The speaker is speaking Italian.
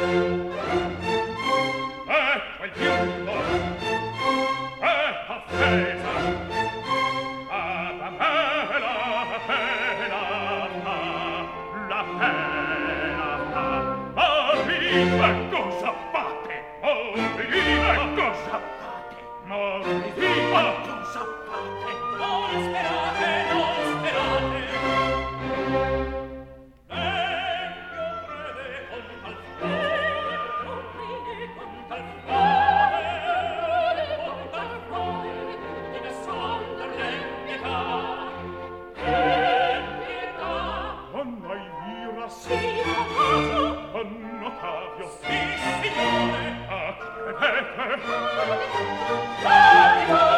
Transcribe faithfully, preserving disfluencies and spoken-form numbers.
Ecco il piumbo, ecco offesa, a me la pena fa, la pena fa. Morite, cosa fate? Morite, cosa fate? Morite, cosa fate? Non sperate, non sperate. Sì, Ottavio. Sì, signore. Ah, credete? Capito!